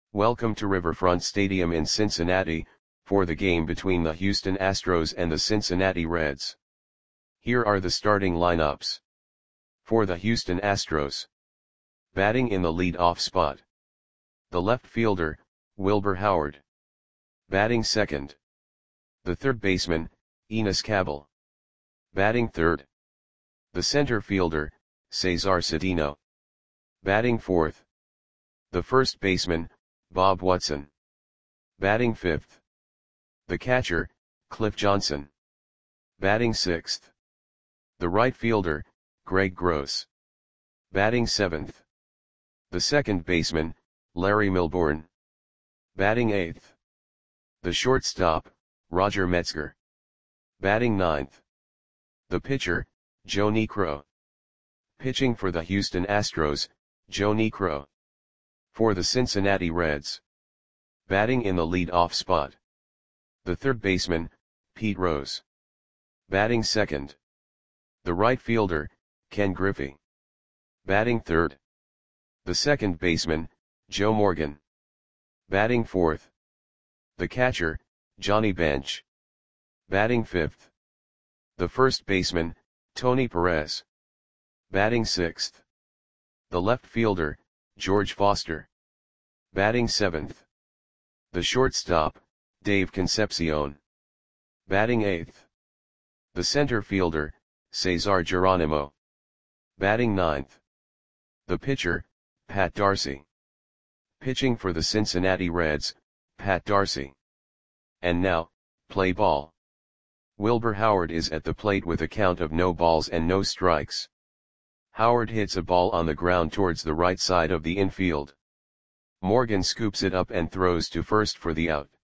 Welcome to Riverfront Stadium in Cincinnati, for the game between the Houston Astros and the Cincinnati Reds. Here are the starting lineups. For the Houston Astros. Batting in the lead-off spot. The left fielder, Wilbur Howard. Batting second. The third baseman, Enos Cabell. Batting third. The center fielder, Cesar Cedeno. Batting fourth. The first baseman, Bob Watson. Batting fifth. The catcher, Cliff Johnson. Batting sixth. The right fielder, Greg Gross. Batting seventh. The second baseman, Larry Milbourne. Batting eighth. The shortstop, Roger Metzger. Batting ninth. The pitcher, Joe Niekro. Pitching for the Houston Astros, Joe Niekro. For the Cincinnati Reds. Batting in the lead-off spot. The third baseman, Pete Rose. Batting second. The right fielder, Ken Griffey. Batting third. The second baseman, Joe Morgan. Batting fourth. The catcher, Johnny Bench. Batting fifth. The first baseman, Tony Perez. Batting sixth. The left fielder, George Foster. Batting seventh. The shortstop, Dave Concepcion. Batting eighth. The center fielder, Cesar Geronimo. Batting ninth. The pitcher, Pat Darcy. Pitching for the Cincinnati Reds, Pat Darcy. And now, play ball. Wilbur Howard is at the plate with a count of no balls and no strikes. Howard hits a ball on the ground towards the right side of the infield. Morgan scoops it up and throws to first for the out.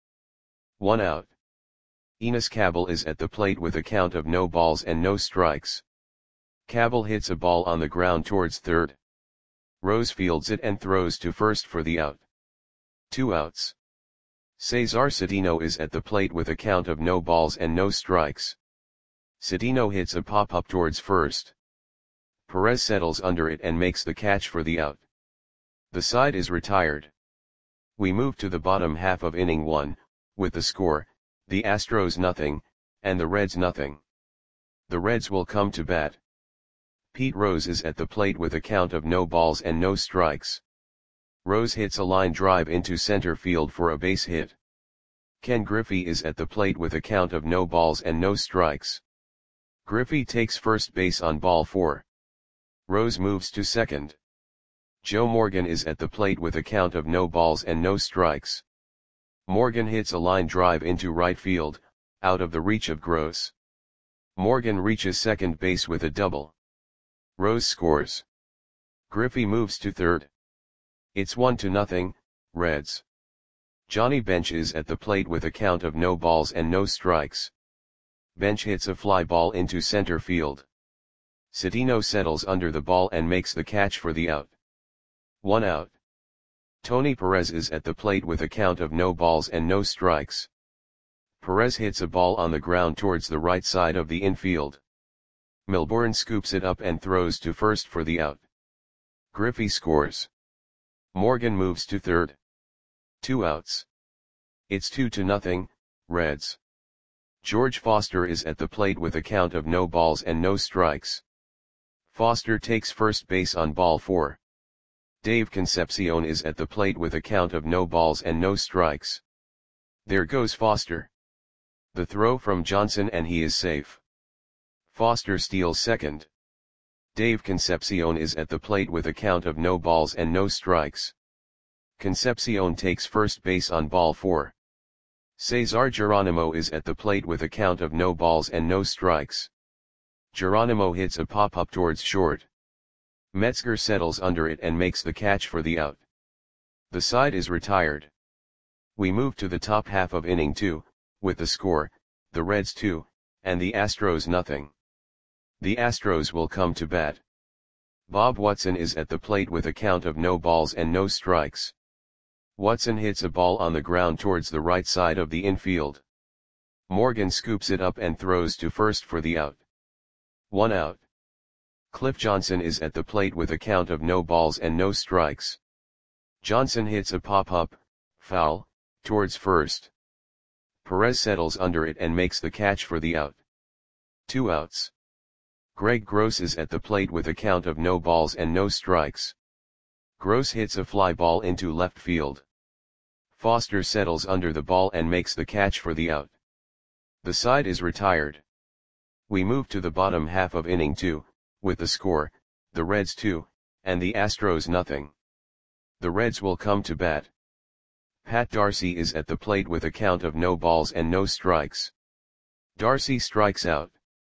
1 out. Enos Cabell is at the plate with a count of no balls and no strikes. Cabell hits a ball on the ground towards third. Rose fields it and throws to first for the out. 2 outs. Cesar Cedeno is at the plate with a count of no balls and no strikes. Cedeno hits a pop-up towards first. Perez settles under it and makes the catch for the out. The side is retired. We move to the bottom half of inning 1, with the score, the Astros nothing, and the Reds nothing. The Reds will come to bat. Pete Rose is at the plate with a count of no balls and no strikes. Rose hits a line drive into center field for a base hit. Ken Griffey is at the plate with a count of no balls and no strikes. Griffey takes first base on ball 4. Rose moves to second. Joe Morgan is at the plate with a count of no balls and no strikes. Morgan hits a line drive into right field, out of the reach of Gross. Morgan reaches second base with a double. Rose scores. Griffey moves to third. It's 1-0, Reds. Johnny Bench is at the plate with a count of no balls and no strikes. Bench hits a fly ball into center field. Cedeno settles under the ball and makes the catch for the out. 1 out. Tony Perez is at the plate with a count of no balls and no strikes. Perez hits a ball on the ground towards the right side of the infield. Milbourne scoops it up and throws to first for the out. Griffey scores. Morgan moves to third. 2 outs. It's 2-0, Reds. George Foster is at the plate with a count of no balls and no strikes. Foster takes first base on ball 4. Dave Concepcion is at the plate with a count of no balls and no strikes. There goes Foster. The throw from Johnson and he is safe. Foster steals second. Dave Concepcion is at the plate with a count of no balls and no strikes. Concepcion takes first base on ball 4. Cesar Geronimo is at the plate with a count of no balls and no strikes. Geronimo hits a pop-up towards short. Metzger settles under it and makes the catch for the out. The side is retired. We move to the top half of inning 2, with the score, the Reds 2, and the Astros nothing. The Astros will come to bat. Bob Watson is at the plate with a count of no balls and no strikes. Watson hits a ball on the ground towards the right side of the infield. Morgan scoops it up and throws to first for the out. 1 out. Cliff Johnson is at the plate with a count of no balls and no strikes. Johnson hits a pop-up, Foul, towards first. Perez settles under it and makes the catch for the out. 2 outs. Greg Gross is at the plate with a count of no balls and no strikes. Gross hits a fly ball into left field. Foster settles under the ball and makes the catch for the out. The side is retired. We move to the bottom half of inning 2, with the score, the Reds 2, and the Astros nothing. The Reds will come to bat. Pat Darcy is at the plate with a count of no balls and no strikes. Darcy strikes out.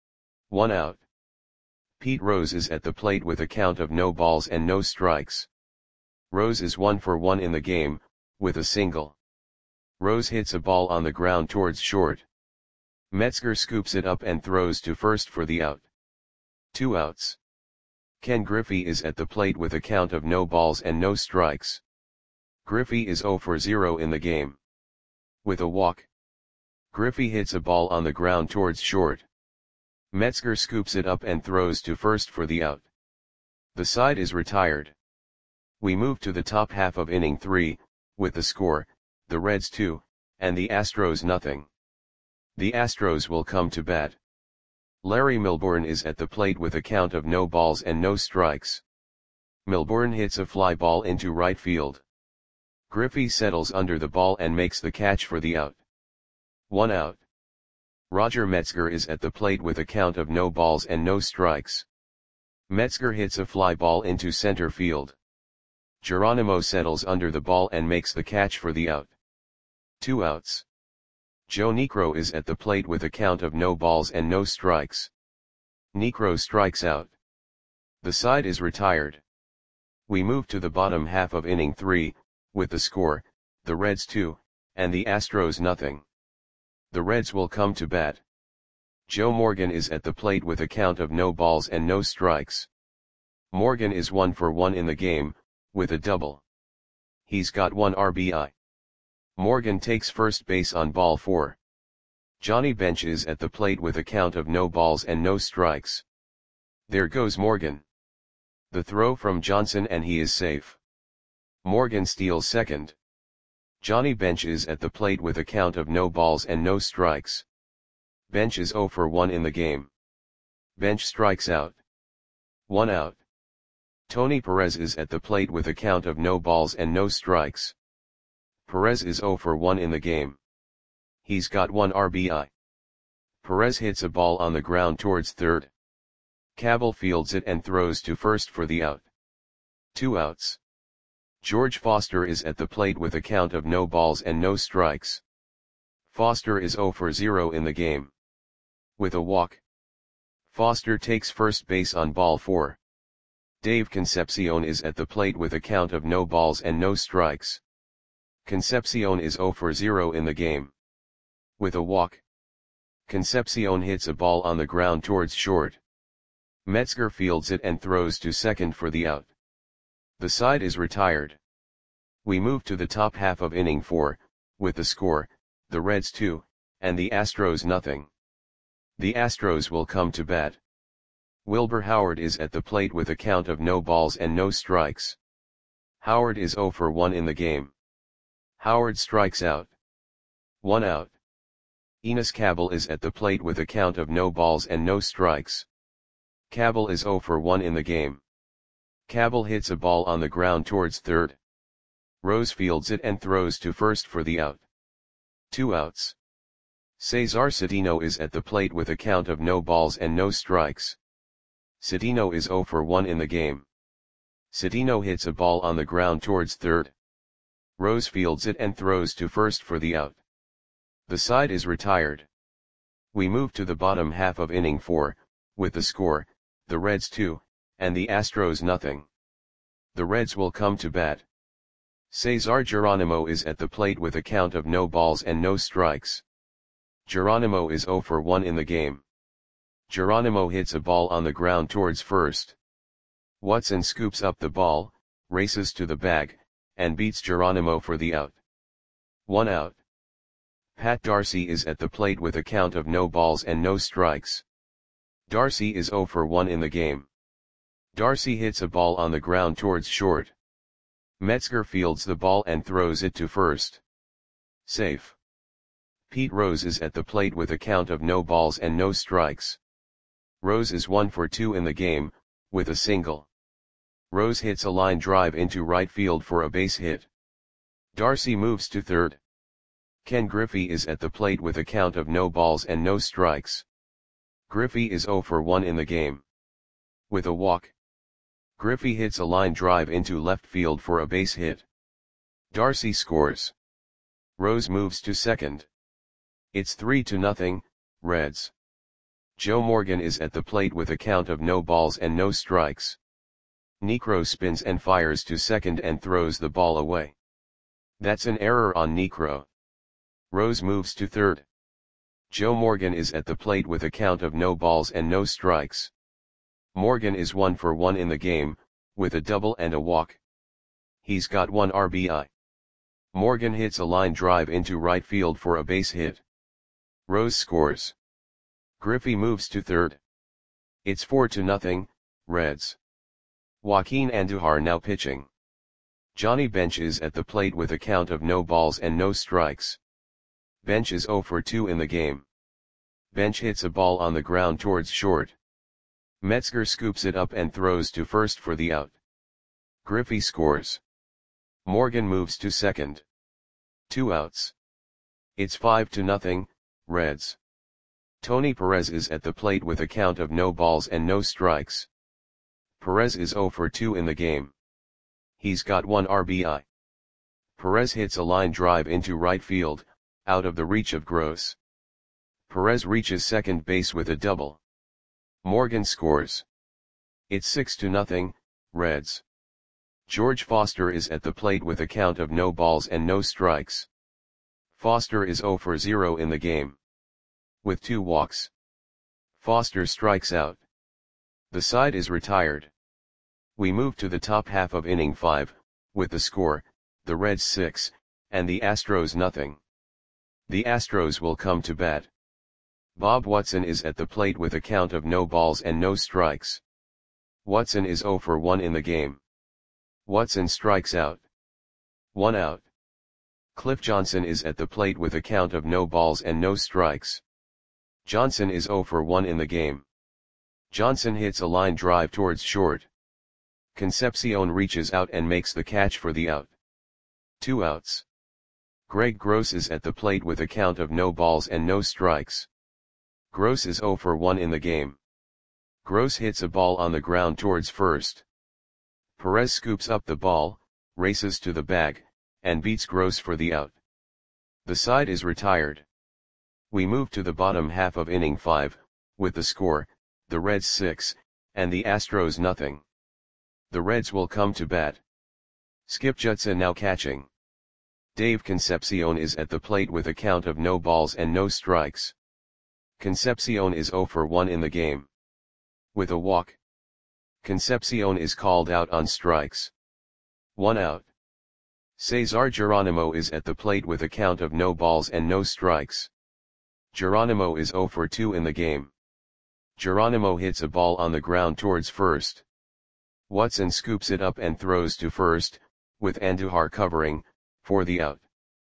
1 out. Pete Rose is at the plate with a count of no balls and no strikes. Rose is 1 for 1 in the game, with a single. Rose hits a ball on the ground towards short. Metzger scoops it up and throws to first for the out. 2 outs. Ken Griffey is at the plate with a count of no balls and no strikes. Griffey is 0 for 0 in the game. With a walk. Griffey hits a ball on the ground towards short. Metzger scoops it up and throws to first for the out. The side is retired. We move to the top half of inning 3, with the score, the Reds 2, and the Astros nothing. The Astros will come to bat. Larry Milbourne is at the plate with a count of no balls and no strikes. Milbourne hits a fly ball into right field. Griffey settles under the ball and makes the catch for the out. 1 out. Roger Metzger is at the plate with a count of no balls and no strikes. Metzger hits a fly ball into center field. Geronimo settles under the ball and makes the catch for the out. 2 outs. Joe Niekro is at the plate with a count of no balls and no strikes. Niekro strikes out. The side is retired. We move to the bottom half of inning 3, with the score, the Reds 2, and the Astros nothing. The Reds will come to bat. Joe Morgan is at the plate with a count of no balls and no strikes. Morgan is 1 for 1 in the game, with a double. He's got 1 RBI. Morgan takes first base on ball 4. Johnny Bench is at the plate with a count of no balls and no strikes. There goes Morgan. The throw from Johnson and he is safe. Morgan steals second. Johnny Bench is at the plate with a count of no balls and no strikes. Bench is 0 for 1 in the game. Bench strikes out. 1 out. Tony Perez is at the plate with a count of no balls and no strikes. Perez is 0 for 1 in the game. He's got 1 RBI. Perez hits a ball on the ground towards third. Cabell fields it and throws to first for the out. 2 outs. George Foster is at the plate with a count of no balls and no strikes. Foster is 0 for 0 in the game. With a walk. Foster takes first base on ball 4. Dave Concepcion is at the plate with a count of no balls and no strikes. Concepcion is 0 for 0 in the game. With a walk. Concepcion hits a ball on the ground towards short. Metzger fields it and throws to second for the out. The side is retired. We move to the top half of inning 4, with the score, the Reds 2, and the Astros nothing. The Astros will come to bat. Wilbur Howard is at the plate with a count of no balls and no strikes. Howard is 0 for 1 in the game. Howard strikes out. 1 out. Enos Cabell is at the plate with a count of no balls and no strikes. Cabell is 0 for 1 in the game. Cabell hits a ball on the ground towards third. Rose fields it and throws to first for the out. 2 outs. Cesar Cedeno is at the plate with a count of no balls and no strikes. Cedeno is 0 for 1 in the game. Cedeno hits a ball on the ground towards third. Rose fields it and throws to first for the out. The side is retired. We move to the bottom half of inning 4, with the score, the Reds 2, and the Astros nothing. The Reds will come to bat. Cesar Geronimo is at the plate with a count of no balls and no strikes. Geronimo is 0 for 1 in the game. Geronimo hits a ball on the ground towards first. Watson scoops up the ball, races to the bag, and beats Geronimo for the out. 1 out. Pat Darcy is at the plate with a count of no balls and no strikes. Darcy is 0 for 1 in the game. Darcy hits a ball on the ground towards short. Metzger fields the ball and throws it to first. Safe. Pete Rose is at the plate with a count of no balls and no strikes. Rose is 1 for 2 in the game, with a single. Rose hits a line drive into right field for a base hit. Darcy moves to third. Ken Griffey is at the plate with a count of no balls and no strikes. Griffey is 0 for 1 in the game. With a walk. Griffey hits a line drive into left field for a base hit. Darcy scores. Rose moves to second. It's 3-0, Reds. Joe Morgan is at the plate with a count of no balls and no strikes. Niekro spins and fires to second and throws the ball away. That's an error on Niekro. Rose moves to third. Joe Morgan is at the plate with a count of no balls and no strikes. Morgan is 1 for 1 in the game, with a double and a walk. He's got 1 RBI. Morgan hits a line drive into right field for a base hit. Rose scores. Griffey moves to third. It's 4-0, Reds. Joaquin Andujar now pitching. Johnny Bench is at the plate with a count of no balls and no strikes. Bench is 0 for 2 in the game. Bench hits a ball on the ground towards short. Metzger scoops it up and throws to first for the out. Griffey scores. Morgan moves to second. 2 outs. It's 5-0, Reds. Tony Perez is at the plate with a count of no balls and no strikes. Perez is 0 for 2 in the game. He's got 1 RBI. Perez hits a line drive into right field, out of the reach of Gross. Perez reaches second base with a double. Morgan scores. It's 6-0, Reds. George Foster is at the plate with a count of no balls and no strikes. Foster is 0 for 0 in the game. With 2 walks. Foster strikes out. The side is retired. We move to the top half of inning 5, with the score, the Reds 6, and the Astros nothing. The Astros will come to bat. Bob Watson is at the plate with a count of no balls and no strikes. Watson is 0 for 1 in the game. Watson strikes out. 1 out. Cliff Johnson is at the plate with a count of no balls and no strikes. Johnson is 0 for 1 in the game. Johnson hits a line drive towards short. Concepcion reaches out and makes the catch for the out. 2 outs. Greg Gross is at the plate with a count of no balls and no strikes. Gross is 0 for 1 in the game. Gross hits a ball on the ground towards first. Perez scoops up the ball, races to the bag, and beats Gross for the out. The side is retired. We move to the bottom half of inning 5, with the score, the Reds 6, and the Astros nothing. The Reds will come to bat. Skip Judson now catching. Dave Concepcion is at the plate with a count of no balls and no strikes. Concepcion is 0 for 1 in the game. With a walk. Concepcion is called out on strikes. 1 out. Cesar Geronimo is at the plate with a count of no balls and no strikes. Geronimo is 0 for 2 in the game. Geronimo hits a ball on the ground towards first. Watson scoops it up and throws to first, with Andujar covering, for the out.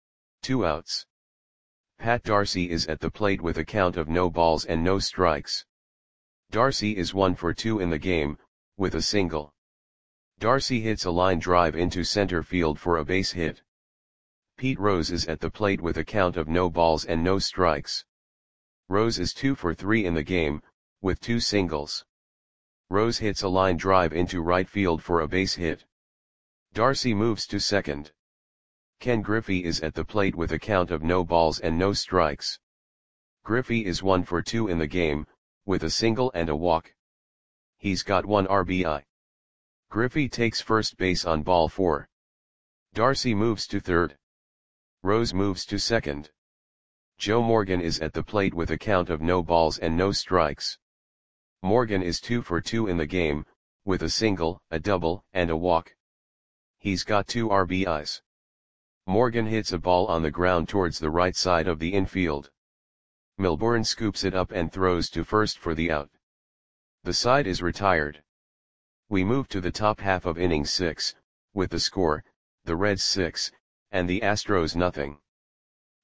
2 outs. Pat Darcy is at the plate with a count of no balls and no strikes. Darcy is 1 for 2 in the game, with a single. Darcy hits a line drive into center field for a base hit. Pete Rose is at the plate with a count of no balls and no strikes. Rose is 2 for 3 in the game, with 2 singles. Rose hits a line drive into right field for a base hit. Darcy moves to second. Ken Griffey is at the plate with a count of no balls and no strikes. Griffey is 1 for 2 in the game, with a single and a walk. He's got 1 RBI. Griffey takes first base on ball 4. Darcy moves to third. Rose moves to second. Joe Morgan is at the plate with a count of no balls and no strikes. Morgan is 2 for 2 in the game, with a single, a double, and a walk. He's got 2 RBIs. Morgan hits a ball on the ground towards the right side of the infield. Milbourne scoops it up and throws to first for the out. The side is retired. We move to the top half of inning 6, with the score, the Reds 6, and the Astros nothing.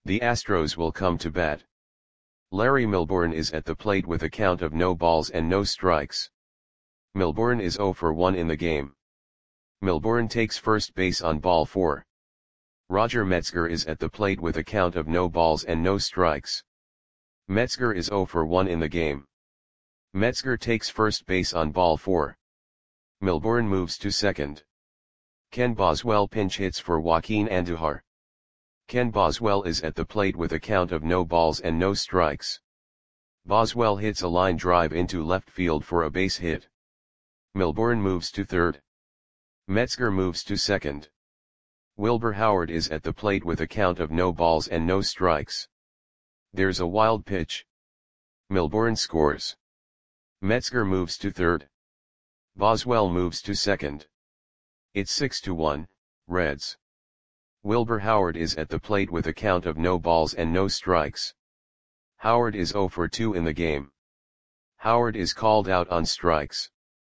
The Astros will come to bat. Larry Milbourne is at the plate with a count of no balls and no strikes. Milbourne is 0 for 1 in the game. Milbourne takes first base on ball 4. Roger Metzger is at the plate with a count of no balls and no strikes. Metzger is 0 for 1 in the game. Metzger takes first base on ball 4. Milbourne moves to second. Ken Boswell pinch hits for Joaquin Andujar. Ken Boswell is at the plate with a count of no balls and no strikes. Boswell hits a line drive into left field for a base hit. Milbourne moves to third. Metzger moves to second. Wilbur Howard is at the plate with a count of no balls and no strikes. There's a wild pitch. Milbourne scores. Metzger moves to third. Boswell moves to second. It's 6-1, Reds. Wilbur Howard is at the plate with a count of no balls and no strikes. Howard is 0 for 2 in the game. Howard is called out on strikes.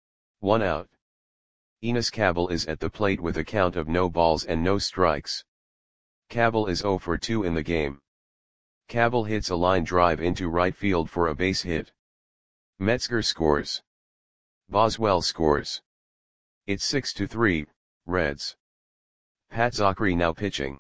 1 out. Enos Cabell is at the plate with a count of no balls and no strikes. Cabell is 0 for 2 in the game. Cabell hits a line drive into right field for a base hit. Metzger scores. Boswell scores. It's 6-3, Reds. Pat Zachry now pitching.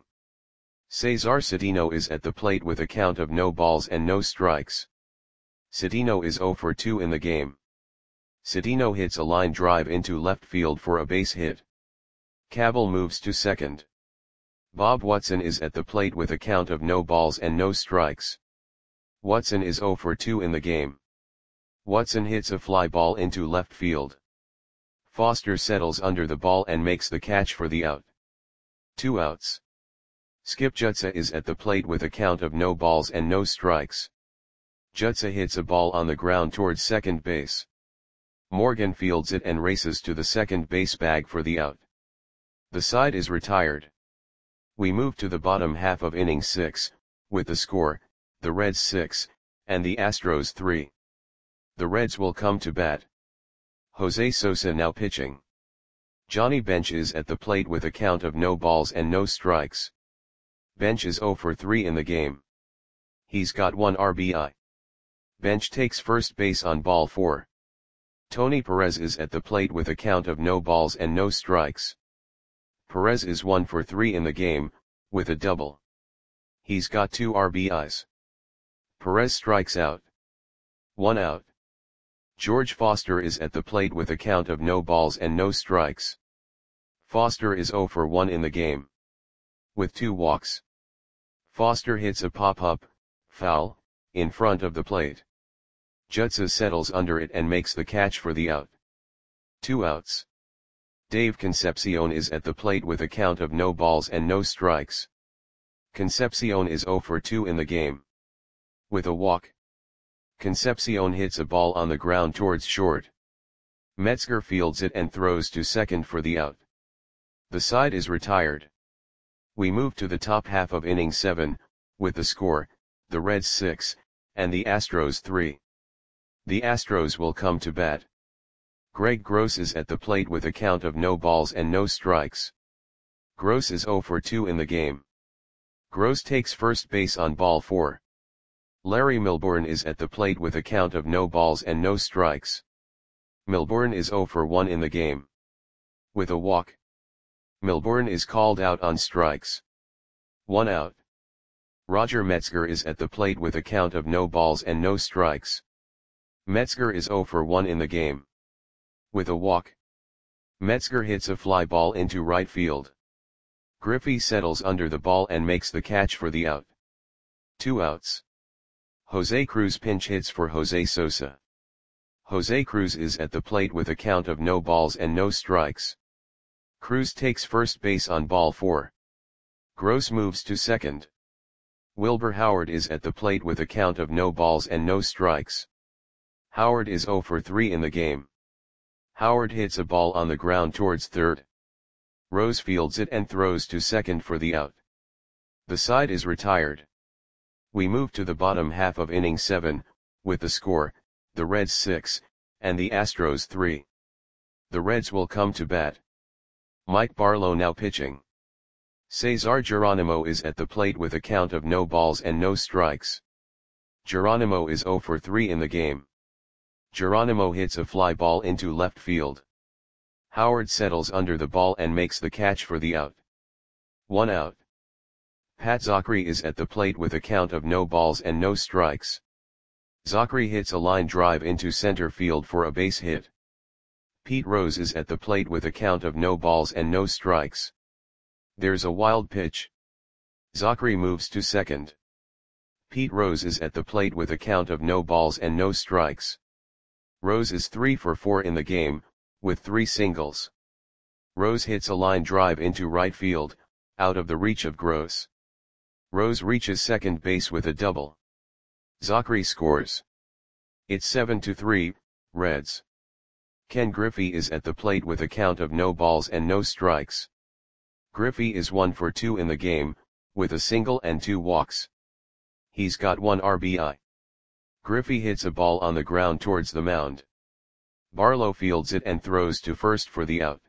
Cesar Cedeno is at the plate with a count of no balls and no strikes. Cedeno is 0 for 2 in the game. Cedeno hits a line drive into left field for a base hit. Cabell moves to second. Bob Watson is at the plate with a count of no balls and no strikes. Watson is 0 for 2 in the game. Watson hits a fly ball into left field. Foster settles under the ball and makes the catch for the out. 2 outs. Skip Jutsa is at the plate with a count of no balls and no strikes. Jutsa hits a ball on the ground towards second base. Morgan fields it and races to the second base bag for the out. The side is retired. We move to the bottom half of inning 6, with the score, the Reds 6, and the Astros 3. The Reds will come to bat. Jose Sosa now pitching. Johnny Bench is at the plate with a count of no balls and no strikes. Bench is 0 for 3 in the game. He's got 1 RBI. Bench takes first base on ball 4. Tony Perez is at the plate with a count of no balls and no strikes. Perez is 1 for 3 in the game, with a double. He's got 2 RBIs. Perez strikes out. 1 out. George Foster is at the plate with a count of no balls and no strikes. Foster is 0 for 1 in the game. With 2 walks. Foster hits a pop-up, foul, in front of the plate. Jutsa settles under it and makes the catch for the out. 2 outs. Dave Concepcion is at the plate with a count of no balls and no strikes. Concepcion is 0 for 2 in the game. With a walk. Concepcion hits a ball on the ground towards short. Metzger fields it and throws to second for the out. The side is retired. We move to the top half of inning 7, with the score, the Reds 6, and the Astros 3. The Astros will come to bat. Greg Gross is at the plate with a count of no balls and no strikes. Gross is 0 for 2 in the game. Gross takes first base on ball 4. Larry Milbourne is at the plate with a count of no balls and no strikes. Milbourne is 0 for 1 in the game. With a walk. Milbourne is called out on strikes. 1 out. Roger Metzger is at the plate with a count of no balls and no strikes. Metzger is 0 for 1 in the game. With a walk. Metzger hits a fly ball into right field. Griffey settles under the ball and makes the catch for the out. 2 outs. Jose Cruz pinch hits for Jose Sosa. Jose Cruz is at the plate with a count of no balls and no strikes. Cruz takes first base on ball 4. Gross moves to second. Wilbur Howard is at the plate with a count of no balls and no strikes. Howard is 0 for 3 in the game. Howard hits a ball on the ground towards third. Rose fields it and throws to second for the out. The side is retired. We move to the bottom half of inning 7, with the score, the Reds 6, and the Astros 3. The Reds will come to bat. Mike Barlow now pitching. Cesar Geronimo is at the plate with a count of no balls and no strikes. Geronimo is 0 for 3 in the game. Geronimo hits a fly ball into left field. Howard settles under the ball and makes the catch for the out. 1 out. Pat Zachry is at the plate with a count of no balls and no strikes. Zachry hits a line drive into center field for a base hit. Pete Rose is at the plate with a count of no balls and no strikes. There's a wild pitch. Zachry moves to second. Pete Rose is at the plate with a count of no balls and no strikes. Rose is 3 for 4 in the game, with 3 singles. Rose hits a line drive into right field, out of the reach of Gross. Rose reaches second base with a double. Zachry scores. It's 7-3, Reds. Ken Griffey is at the plate with a count of no balls and no strikes. Griffey is 1 for 2 in the game, with a single and 2 walks. He's got 1 RBI. Griffey hits a ball on the ground towards the mound. Barlow fields it and throws to first for the out.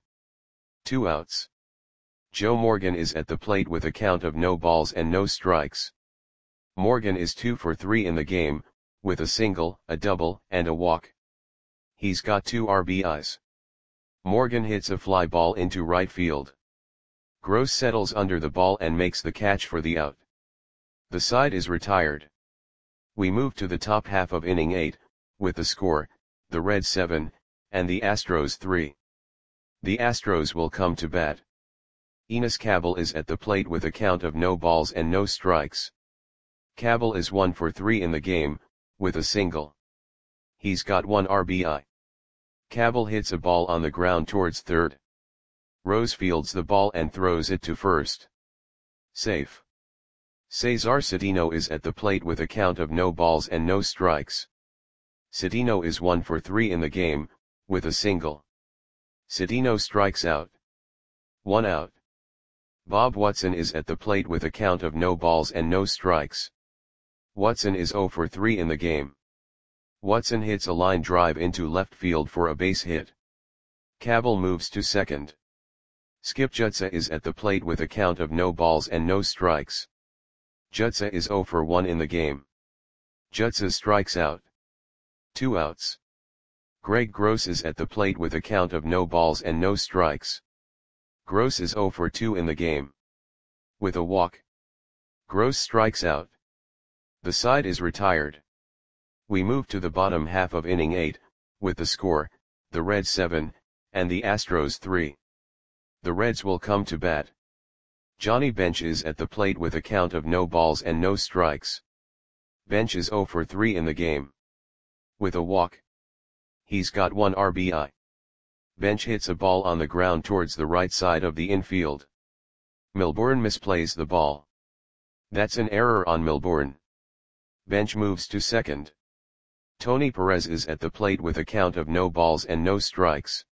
2 outs. Joe Morgan is at the plate with a count of no balls and no strikes. Morgan is 2 for 3 in the game, with a single, a double, and a walk. He's got 2 RBIs. Morgan hits a fly ball into right field. Gross settles under the ball and makes the catch for the out. The side is retired. We move to the top half of inning 8, with the score, the Reds 7, and the Astros 3. The Astros will come to bat. Enos Cabell is at the plate with a count of no balls and no strikes. Cabell is 1 for 3 in the game, with a single. He's got 1 RBI. Cabell hits a ball on the ground towards third. Rose fields the ball and throws it to first. Safe. Cesar Cedeno is at the plate with a count of no balls and no strikes. Cedeno is 1 for 3 in the game, with a single. Cedeno strikes out. 1 out. Bob Watson is at the plate with a count of no balls and no strikes. Watson is 0 for 3 in the game. Watson hits a line drive into left field for a base hit. Cabell moves to second. Skip Jutsa is at the plate with a count of no balls and no strikes. Jutsa is 0 for 1 in the game. Jutsa strikes out. 2 outs. Greg Gross is at the plate with a count of no balls and no strikes. Gross is 0 for 2 in the game. With a walk. Gross strikes out. The side is retired. We move to the bottom half of inning 8, with the score, the Reds 7, and the Astros 3. The Reds will come to bat. Johnny Bench is at the plate with a count of no balls and no strikes. Bench is 0 for 3 in the game. With a walk. He's got 1 RBI. Bench hits a ball on the ground towards the right side of the infield. Milbourne misplays the ball. That's an error on Milbourne. Bench moves to second. Tony Perez is at the plate with a count of no balls and no strikes.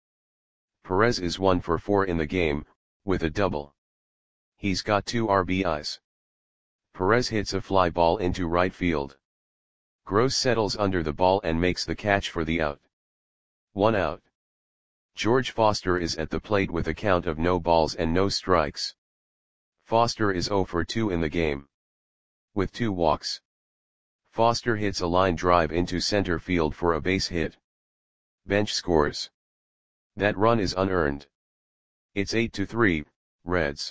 Perez is 1 for 4 in the game, with a double. He's got 2 RBIs. Perez hits a fly ball into right field. Gross settles under the ball and makes the catch for the out. 1 out. George Foster is at the plate with a count of no balls and no strikes. Foster is 0 for 2 in the game. With 2 walks. Foster hits a line drive into center field for a base hit. Bench scores. That run is unearned. It's 8-3, Reds.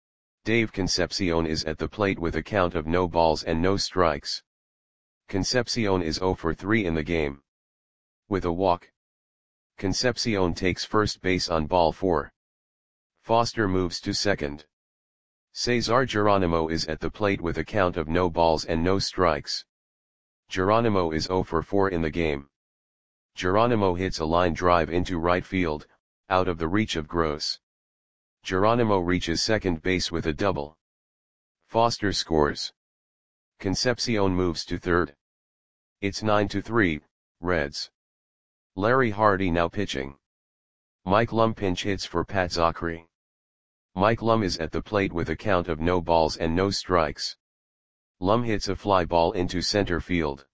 Dave Concepcion is at the plate with a count of no balls and no strikes. Concepcion is 0 for 3 in the game. With a walk. Concepcion takes first base on ball 4. Foster moves to second. Cesar Geronimo is at the plate with a count of no balls and no strikes. Geronimo is 0 for 4 in the game. Geronimo hits a line drive into right field, out of the reach of Gross. Geronimo reaches second base with a double. Foster scores. Concepcion moves to third. It's 9-3, Reds. Larry Hardy now pitching. Mike Lum pinch hits for Pat Zachry. Mike Lum is at the plate with a count of no balls and no strikes. Lum hits a fly ball into center field.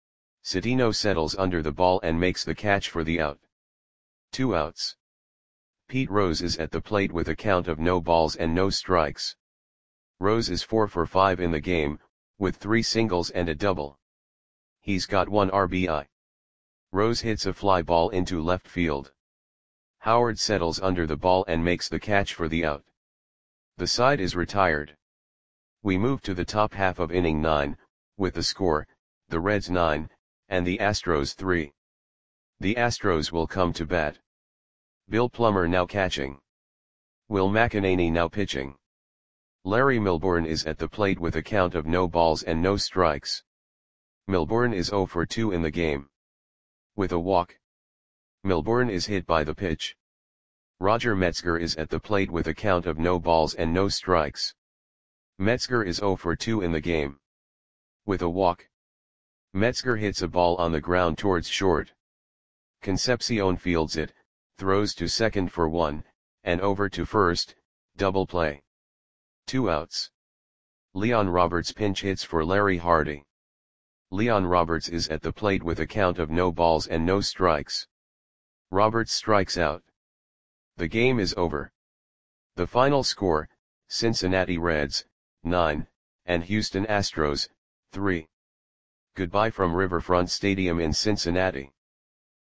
Cedeno settles under the ball and makes the catch for the out. 2 outs. Pete Rose is at the plate with a count of no balls and no strikes. Rose is 4 for 5 in the game, with 3 singles and a double. He's got 1 RBI. Rose hits a fly ball into left field. Howard settles under the ball and makes the catch for the out. The side is retired. We move to the top half of inning 9, with the score, the Reds 9, and the Astros 3. The Astros will come to bat. Bill Plummer now catching. Will McEnany now pitching. Larry Milbourne is at the plate with a count of no balls and no strikes. Milbourne is 0 for 2 in the game. With a walk. Milbourne is hit by the pitch. Roger Metzger is at the plate with a count of no balls and no strikes. Metzger is 0 for 2 in the game. With a walk. Metzger hits a ball on the ground towards short. Concepcion fields it, throws to second for 1, and over to first, double play. 2 outs. Leon Roberts pinch hits for Larry Hardy. Leon Roberts is at the plate with a count of no balls and no strikes. Roberts strikes out. The game is over. The final score, Cincinnati Reds, 9, and Houston Astros, 3. Goodbye from Riverfront Stadium in Cincinnati.